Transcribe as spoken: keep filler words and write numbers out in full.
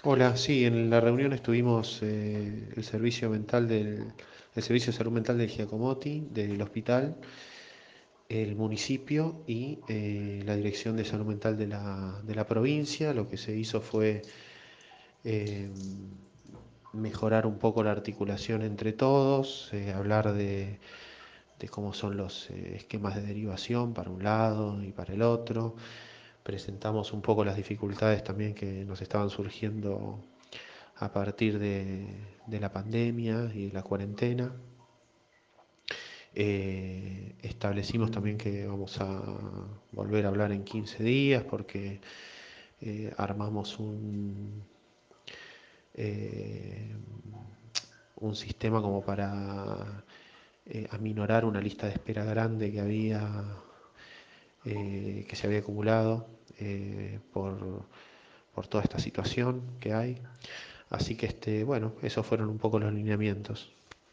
Hola, sí, en la reunión estuvimos eh, el servicio mental del, el servicio de salud mental del Giacomotti, del hospital, el municipio y eh, la dirección de salud mental de la, de la provincia. Lo que se hizo fue eh, mejorar un poco la articulación entre todos, eh, hablar de, de cómo son los eh, esquemas de derivación para un lado y para el otro. Presentamos un poco las dificultades también que nos estaban surgiendo a partir de, de la pandemia y de la cuarentena. Eh, establecimos también que vamos a volver a hablar en quince días porque eh, armamos un, eh, un sistema como para eh, aminorar una lista de espera grande que había eh, que se había acumulado eh, por, por toda esta situación que hay. Así que este, bueno, esos fueron un poco los lineamientos.